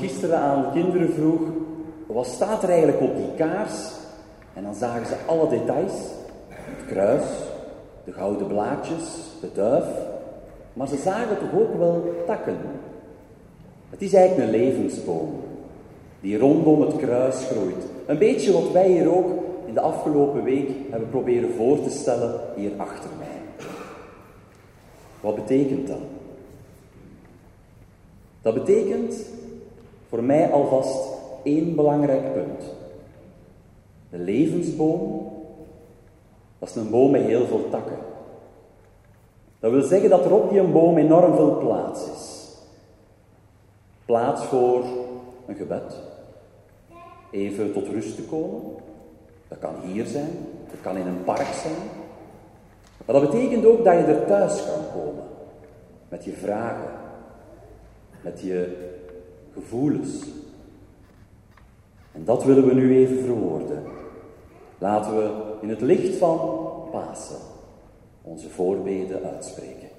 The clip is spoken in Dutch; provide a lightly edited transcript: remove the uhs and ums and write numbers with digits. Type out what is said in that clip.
gisteren aan de kinderen vroeg, wat staat er eigenlijk op die kaars? En dan zagen ze alle details. Het kruis, de gouden blaadjes, de duif. Maar ze zagen toch ook wel takken. Het is eigenlijk een levensboom die rondom het kruis groeit. Een beetje wat wij hier ook in de afgelopen week hebben proberen voor te stellen hier achter mij. Wat betekent dat? Dat betekent voor mij alvast één belangrijk punt. De levensboom, dat is een boom met heel veel takken. Dat wil zeggen dat er op die boom enorm veel plaats is. Plaats voor een gebed. Even tot rust te komen. Dat kan hier zijn, dat kan in een park zijn. Maar dat betekent ook dat je er thuis kan komen. Met je vragen. Met je gevoelens. En dat willen we nu even verwoorden. Laten we in het licht van Pasen onze voorbeden uitspreken.